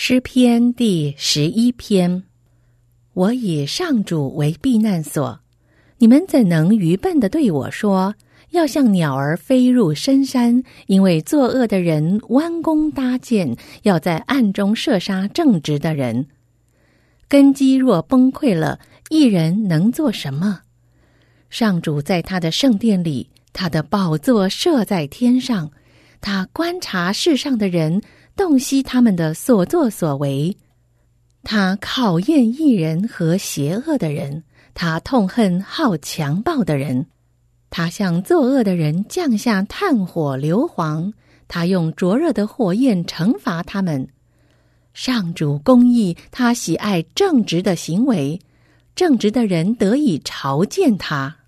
诗篇第11篇。我以上主为避难所，你们怎能愚笨地对我说，要像鸟儿飞入深山？因为作恶的人弯弓搭箭，要在暗中射杀正直的人。根基若崩溃了，一人能做什么？上主在他的圣殿里，他的宝座设在天上，他观察世上的人，洞悉他们的所作所为。他考验义人和邪恶的人，他痛恨好强暴的人。他向作恶的人降下炭火硫磺，他用灼热的火焰惩罚他们。上主公义，他喜爱正直的行为，正直的人得以朝见他。